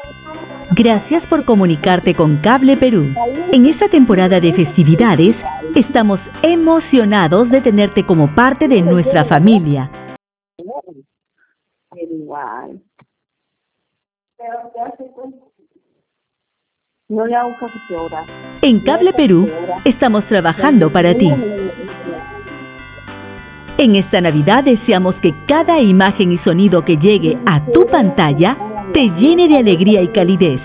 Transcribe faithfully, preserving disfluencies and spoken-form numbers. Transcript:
Gracias por comunicarte con Cable Perú. En esta temporada de festividades, estamos emocionados de tenerte como parte de nuestra familia. Igual. No le hago caso que ahora. En Cable Perú, estamos trabajando para ti. En esta Navidad deseamos que cada imagen y sonido que llegue a tu pantalla te llene de alegría y calidez.